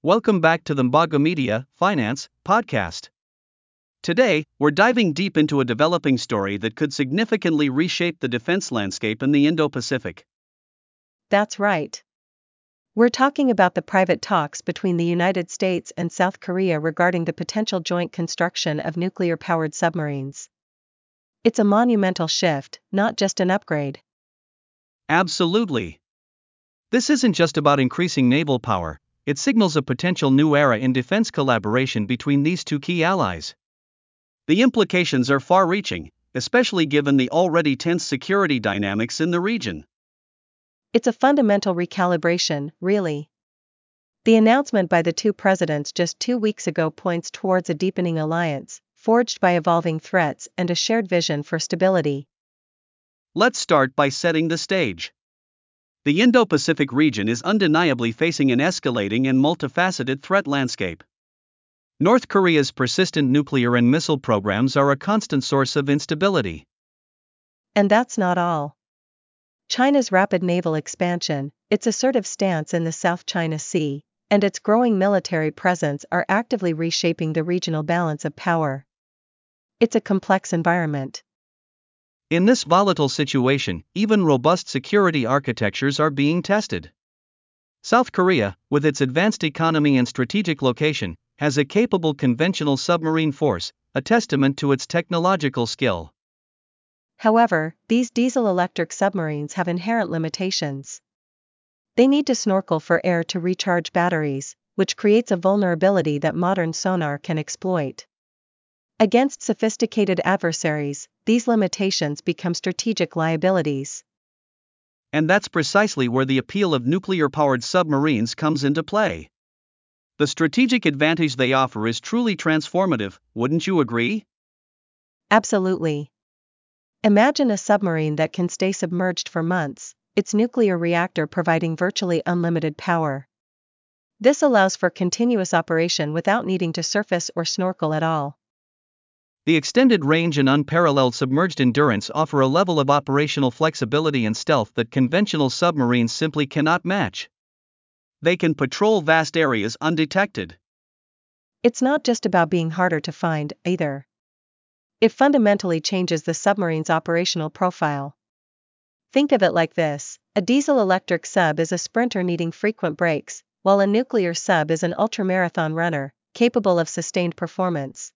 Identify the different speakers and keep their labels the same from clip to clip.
Speaker 1: Welcome back to the Mbago Media Finance Podcast. Today, we're diving deep into a developing story that could significantly reshape the defense landscape in the Indo-Pacific.
Speaker 2: That's right. We're talking about the private talks between the United States and South Korea regarding the potential joint construction of nuclear-powered submarines. It's a monumental shift, not just an upgrade.
Speaker 1: Absolutely. This isn't just about increasing naval power, it signals a potential new era in defense collaboration between these two key allies. The implications are far-reaching, especially given the already tense security dynamics in the region.
Speaker 2: It's a fundamental recalibration, really. The announcement by the two presidents just 2 weeks ago points towards a deepening alliance, forged by evolving threats and a shared vision for stability.
Speaker 1: Let's start by setting the stage. The Indo-Pacific region is undeniably facing an escalating and multifaceted threat landscape. North Korea's persistent nuclear and missile programs are a constant source of instability.
Speaker 2: And that's not all. China's rapid naval expansion, its assertive stance in the South China Sea, and its growing military presence are actively reshaping the regional balance of power. It's a complex environment.
Speaker 1: In this volatile situation, even robust security architectures are being tested. South Korea, with its advanced economy and strategic location, has a capable conventional submarine force, a testament to its technological skill.
Speaker 2: However, these diesel-electric submarines have inherent limitations. They need to snorkel for air to recharge batteries, which creates a vulnerability that modern sonar can exploit. Against sophisticated adversaries, these limitations become strategic liabilities.
Speaker 1: And that's precisely where the appeal of nuclear-powered submarines comes into play. The strategic advantage they offer is truly transformative, wouldn't you agree?
Speaker 2: Absolutely. Imagine a submarine that can stay submerged for months, its nuclear reactor providing virtually unlimited power. This allows for continuous operation without needing to surface or snorkel at all.
Speaker 1: The extended range and unparalleled submerged endurance offer a level of operational flexibility and stealth that conventional submarines simply cannot match. They can patrol vast areas undetected.
Speaker 2: It's not just about being harder to find, either. It fundamentally changes the submarine's operational profile. Think of it like this: a diesel-electric sub is a sprinter needing frequent breaks, while a nuclear sub is an ultramarathon runner, capable of sustained performance.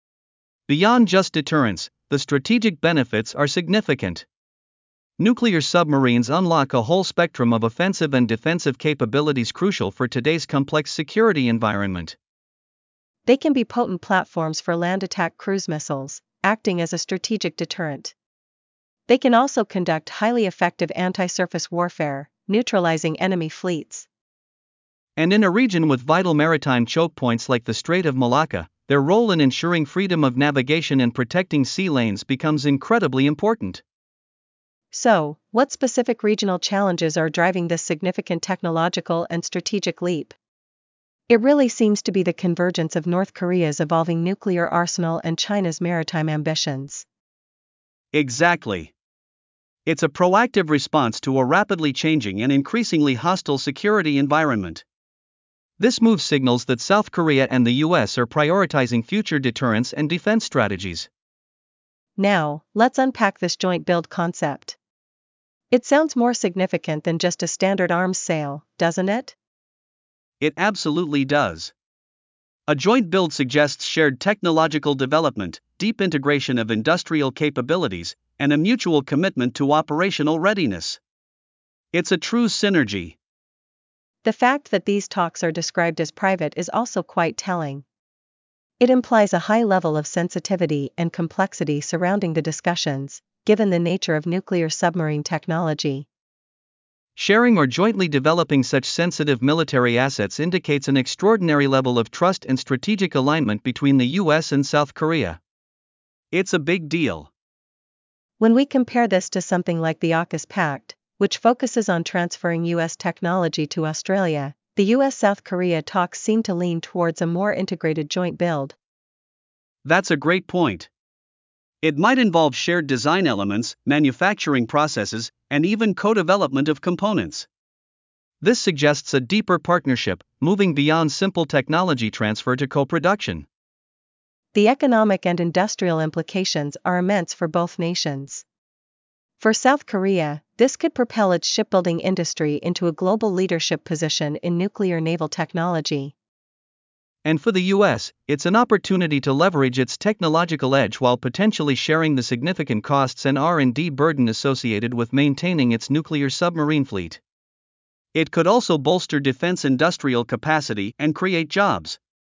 Speaker 1: Beyond just deterrence, the strategic benefits are significant. Nuclear submarines unlock a whole spectrum of offensive and defensive capabilities crucial for today's complex security environment.
Speaker 2: They can be potent platforms for land attack cruise missiles, acting as a strategic deterrent. They can also conduct highly effective anti-surface warfare, neutralizing enemy fleets.
Speaker 1: And in a region with vital maritime choke points like the Strait of Malacca, their role in ensuring freedom of navigation and protecting sea lanes becomes incredibly important.
Speaker 2: So, what specific regional challenges are driving this significant technological and strategic leap? It really seems to be the convergence of North Korea's evolving nuclear arsenal and China's maritime ambitions.
Speaker 1: Exactly. It's a proactive response to a rapidly changing and increasingly hostile security environment. This move signals that South Korea and the US are prioritizing future deterrence and defense strategies.
Speaker 2: Now, let's unpack this joint build concept. It sounds more significant than just a standard arms sale, doesn't it?
Speaker 1: It absolutely does. A joint build suggests shared technological development, deep integration of industrial capabilities, and a mutual commitment to operational readiness. It's a true synergy.
Speaker 2: The fact that these talks are described as private is also quite telling. It implies a high level of sensitivity and complexity surrounding the discussions, given the nature of nuclear submarine technology.
Speaker 1: Sharing or jointly developing such sensitive military assets indicates an extraordinary level of trust and strategic alignment between the US and South Korea. It's a big deal.
Speaker 2: When we compare this to something like the AUKUS Pact, which focuses on transferring US technology to Australia, the US-South Korea talks seem to lean towards a more integrated joint build.
Speaker 1: That's a great point. It might involve shared design elements, manufacturing processes, and even co-development of components. This suggests a deeper partnership, moving beyond simple technology transfer to co-production.
Speaker 2: The economic and industrial implications are immense for both nations. For South Korea, this could propel its shipbuilding industry into a global leadership position in nuclear naval technology.
Speaker 1: And for the US, it's an opportunity to leverage its technological edge while potentially sharing the significant costs and R&D burden associated with maintaining its nuclear submarine fleet. It could also bolster defense industrial capacity and create jobs.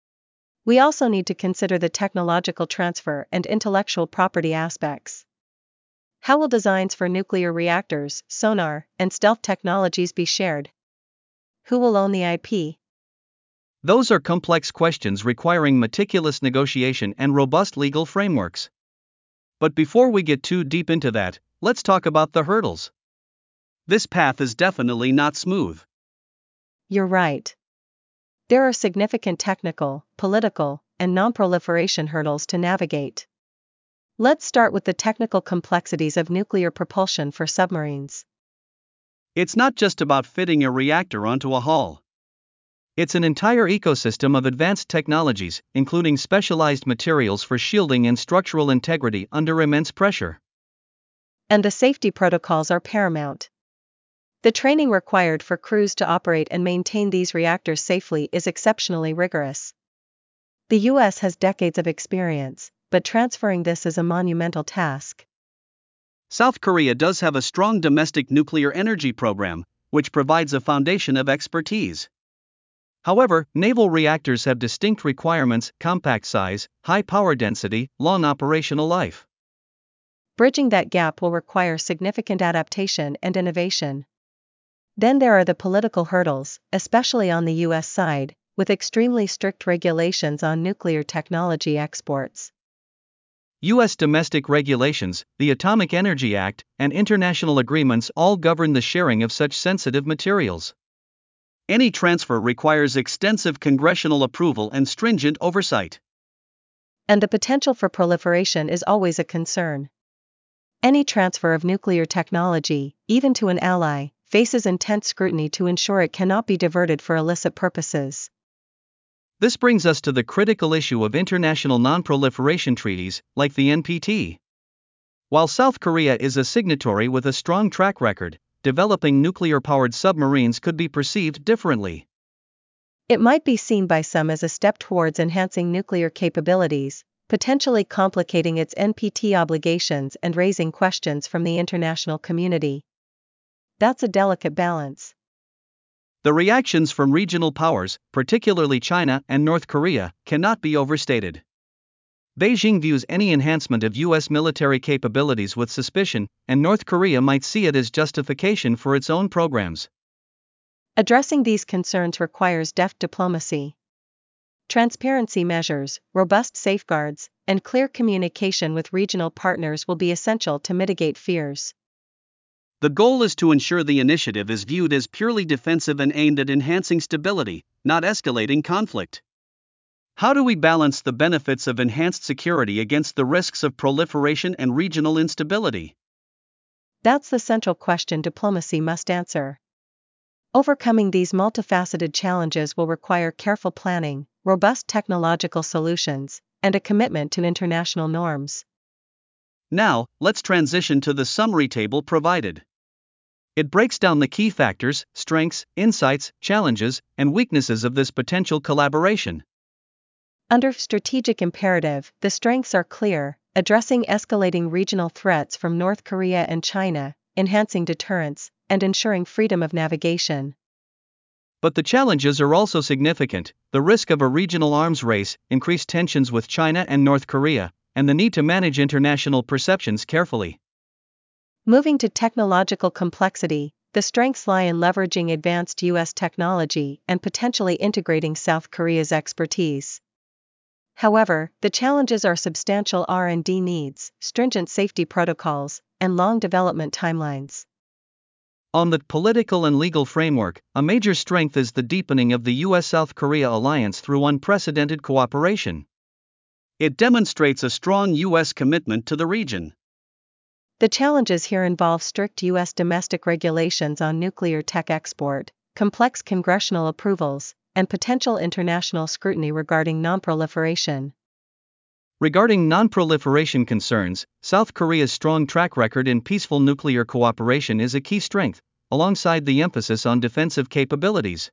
Speaker 2: We also need to consider the technological transfer and intellectual property aspects. How will designs for nuclear reactors, sonar, and stealth technologies be shared? Who will own the IP?
Speaker 1: Those are complex questions requiring meticulous negotiation and robust legal frameworks. But before we get too deep into that, let's talk about the hurdles. This path is definitely not smooth.
Speaker 2: You're right. There are significant technical, political, and non-proliferation hurdles to navigate. Let's start with the technical complexities of nuclear propulsion for submarines.
Speaker 1: It's not just about fitting a reactor onto a hull. It's an entire ecosystem of advanced technologies, including specialized materials for shielding and structural integrity under immense pressure.
Speaker 2: And the safety protocols are paramount. The training required for crews to operate and maintain these reactors safely is exceptionally rigorous. The US has decades of experience, but transferring this is a monumental task.
Speaker 1: South Korea does have a strong domestic nuclear energy program, which provides a foundation of expertise. However, naval reactors have distinct requirements: compact size, high power density, long operational life.
Speaker 2: Bridging that gap will require significant adaptation and innovation. Then there are the political hurdles, especially on the US side, with extremely strict regulations on nuclear technology exports.
Speaker 1: US domestic regulations, the Atomic Energy Act, and international agreements all govern the sharing of such sensitive materials. Any transfer requires extensive congressional approval and stringent oversight.
Speaker 2: And the potential for proliferation is always a concern. Any transfer of nuclear technology, even to an ally, faces intense scrutiny to ensure it cannot be diverted for illicit purposes.
Speaker 1: This brings us to the critical issue of international non-proliferation treaties, like the NPT. While South Korea is a signatory with a strong track record, developing nuclear-powered submarines could be perceived differently.
Speaker 2: It might be seen by some as a step towards enhancing nuclear capabilities, potentially complicating its NPT obligations and raising questions from the international community. That's a delicate balance.
Speaker 1: The reactions from regional powers, particularly China and North Korea, cannot be overstated. Beijing views any enhancement of US military capabilities with suspicion, and North Korea might see it as justification for its own programs.
Speaker 2: Addressing these concerns requires deft diplomacy. Transparency measures, robust safeguards, and clear communication with regional partners will be essential to mitigate fears.
Speaker 1: The goal is to ensure the initiative is viewed as purely defensive and aimed at enhancing stability, not escalating conflict. How do we balance the benefits of enhanced security against the risks of proliferation and regional instability?
Speaker 2: That's the central question diplomacy must answer. Overcoming these multifaceted challenges will require careful planning, robust technological solutions, and a commitment to international norms.
Speaker 1: Now, let's transition to the summary table provided. It breaks down the key factors, strengths, insights, challenges, and weaknesses of this potential collaboration.
Speaker 2: Under strategic imperative, the strengths are clear: addressing escalating regional threats from North Korea and China, enhancing deterrence, and ensuring freedom of navigation.
Speaker 1: But the challenges are also significant: the risk of a regional arms race, increased tensions with China and North Korea, and the need to manage international perceptions carefully.
Speaker 2: Moving to technological complexity, the strengths lie in leveraging advanced US technology and potentially integrating South Korea's expertise. However, the challenges are substantial R&D needs, stringent safety protocols, and long development timelines.
Speaker 1: On the political and legal framework, a major strength is the deepening of the US-South Korea alliance through unprecedented cooperation. It demonstrates a strong US commitment to the region.
Speaker 2: The challenges here involve strict US domestic regulations on nuclear tech export, complex congressional approvals, and potential international scrutiny regarding nonproliferation.
Speaker 1: Regarding non-proliferation concerns, South Korea's strong track record in peaceful nuclear cooperation is a key strength, alongside the emphasis on defensive capabilities.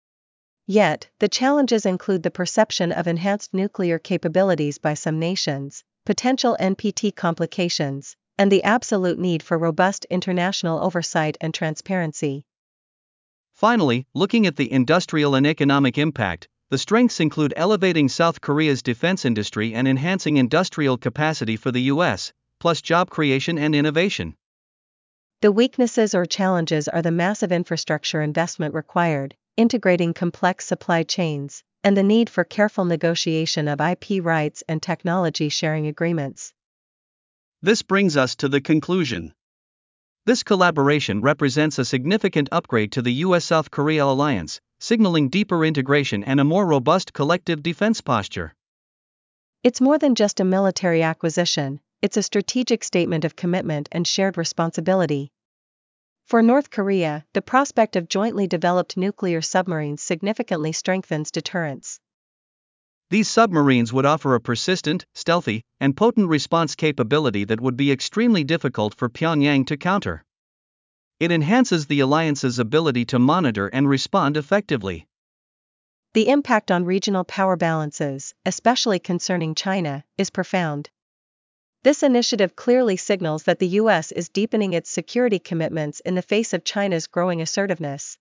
Speaker 2: Yet, the challenges include the perception of enhanced nuclear capabilities by some nations, potential NPT complications, and the absolute need for robust international oversight and transparency.
Speaker 1: Finally, looking at the industrial and economic impact, the strengths include elevating South Korea's defense industry and enhancing industrial capacity for the U.S., plus job creation and innovation.
Speaker 2: The weaknesses or challenges are the massive infrastructure investment required, integrating complex supply chains, and the need for careful negotiation of IP rights and technology sharing agreements.
Speaker 1: This brings us to the conclusion. This collaboration represents a significant upgrade to the U.S.-South Korea alliance, signaling deeper integration and a more robust collective defense posture.
Speaker 2: It's more than just a military acquisition, it's a strategic statement of commitment and shared responsibility. For North Korea, the prospect of jointly developed nuclear submarines significantly strengthens deterrence.
Speaker 1: These submarines would offer a persistent, stealthy, and potent response capability that would be extremely difficult for Pyongyang to counter. It enhances the alliance's ability to monitor and respond effectively.
Speaker 2: The impact on regional power balances, especially concerning China, is profound. This initiative clearly signals that the U.S. is deepening its security commitments in the face of China's growing assertiveness.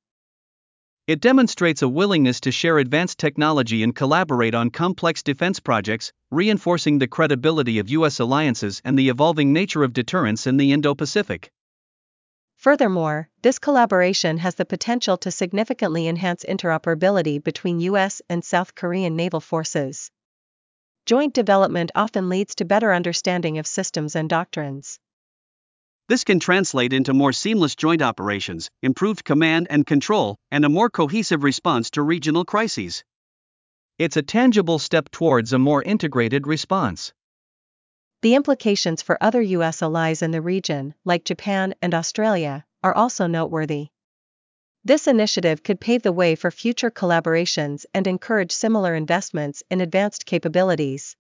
Speaker 1: It demonstrates a willingness to share advanced technology and collaborate on complex defense projects, reinforcing the credibility of U.S. alliances and the evolving nature of deterrence in the Indo-Pacific.
Speaker 2: Furthermore, this collaboration has the potential to significantly enhance interoperability between U.S. and South Korean naval forces. Joint development often leads to better understanding of systems and doctrines.
Speaker 1: This can translate into more seamless joint operations, improved command and control, and a more cohesive response to regional crises. It's a tangible step towards a more integrated response.
Speaker 2: The implications for other U.S. allies in the region, like Japan and Australia, are also noteworthy. This initiative could pave the way for future collaborations and encourage similar investments in advanced capabilities.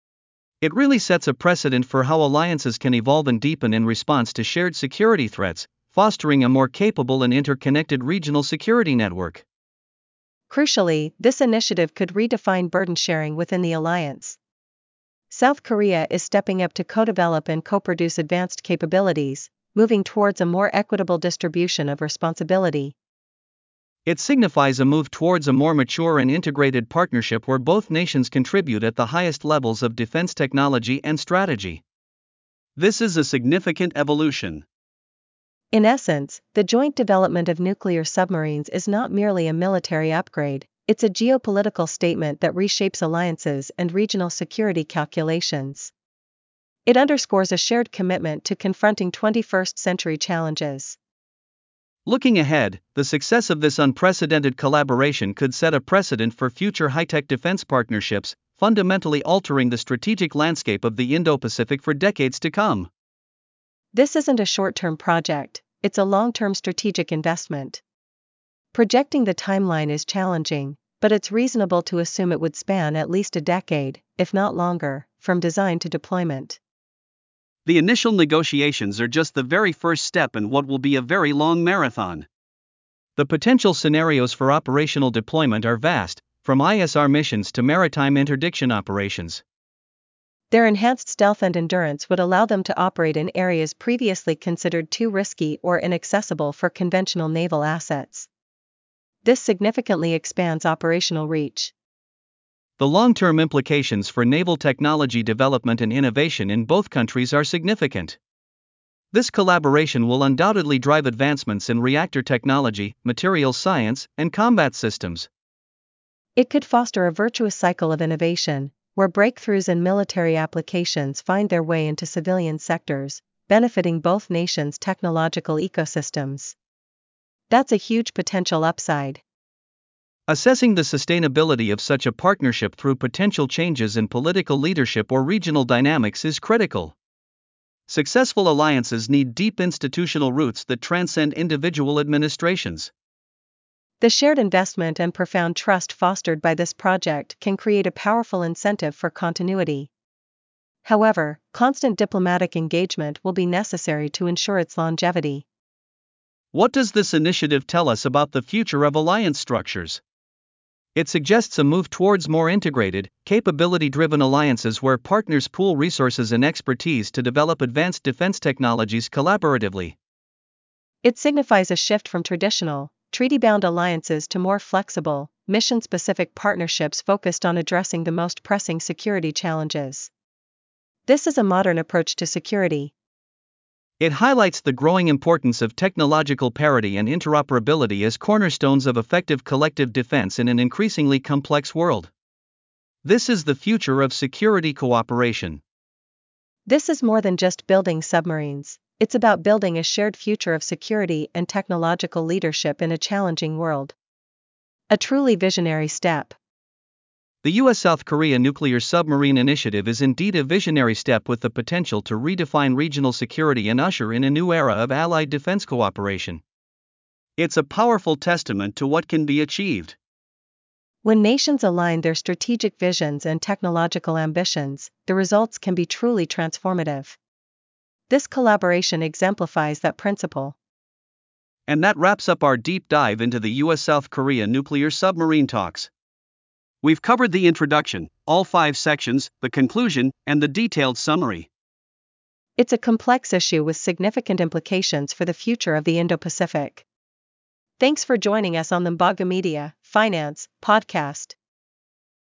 Speaker 1: It really sets a precedent for how alliances can evolve and deepen in response to shared security threats, fostering a more capable and interconnected regional security network.
Speaker 2: Crucially, this initiative could redefine burden sharing within the alliance. South Korea is stepping up to co-develop and co-produce advanced capabilities, moving towards a more equitable distribution of responsibility.
Speaker 1: It signifies a move towards a more mature and integrated partnership where both nations contribute at the highest levels of defense technology and strategy. This is a significant evolution.
Speaker 2: In essence, the joint development of nuclear submarines is not merely a military upgrade, it's a geopolitical statement that reshapes alliances and regional security calculations. It underscores a shared commitment to confronting 21st century challenges.
Speaker 1: Looking ahead, the success of this unprecedented collaboration could set a precedent for future high-tech defense partnerships, fundamentally altering the strategic landscape of the Indo-Pacific for decades to come.
Speaker 2: This isn't a short-term project, it's a long-term strategic investment. Projecting the timeline is challenging, but it's reasonable to assume it would span at least a decade, if not longer, from design to deployment.
Speaker 1: The initial negotiations are just the very first step in what will be a very long marathon. The potential scenarios for operational deployment are vast, from ISR missions to maritime interdiction operations.
Speaker 2: Their enhanced stealth and endurance would allow them to operate in areas previously considered too risky or inaccessible for conventional naval assets. This significantly expands operational reach.
Speaker 1: The long-term implications for naval technology development and innovation in both countries are significant. This collaboration will undoubtedly drive advancements in reactor technology, materials science, and combat systems.
Speaker 2: It could foster a virtuous cycle of innovation, where breakthroughs in military applications find their way into civilian sectors, benefiting both nations' technological ecosystems. That's a huge potential upside.
Speaker 1: Assessing the sustainability of such a partnership through potential changes in political leadership or regional dynamics is critical. Successful alliances need deep institutional roots that transcend individual administrations.
Speaker 2: The shared investment and profound trust fostered by this project can create a powerful incentive for continuity. However, constant diplomatic engagement will be necessary to ensure its longevity.
Speaker 1: What does this initiative tell us about the future of alliance structures? It suggests a move towards more integrated, capability-driven alliances where partners pool resources and expertise to develop advanced defense technologies collaboratively.
Speaker 2: It signifies a shift from traditional, treaty-bound alliances to more flexible, mission-specific partnerships focused on addressing the most pressing security challenges. This is a modern approach to security.
Speaker 1: It highlights the growing importance of technological parity and interoperability as cornerstones of effective collective defense in an increasingly complex world. This is the future of security cooperation.
Speaker 2: This is more than just building submarines, it's about building a shared future of security and technological leadership in a challenging world. A truly visionary step.
Speaker 1: The U.S.-South Korea nuclear submarine initiative is indeed a visionary step with the potential to redefine regional security and usher in a new era of allied defense cooperation. It's a powerful testament to what can be achieved
Speaker 2: when nations align their strategic visions and technological ambitions. The results can be truly transformative. This collaboration exemplifies that principle.
Speaker 1: And that wraps up our deep dive into the U.S.-South Korea nuclear submarine talks. We've covered the introduction, all 5 sections, the conclusion, and the detailed summary.
Speaker 2: It's a complex issue with significant implications for the future of the Indo-Pacific. Thanks for joining us on the Mbaga Media Finance podcast.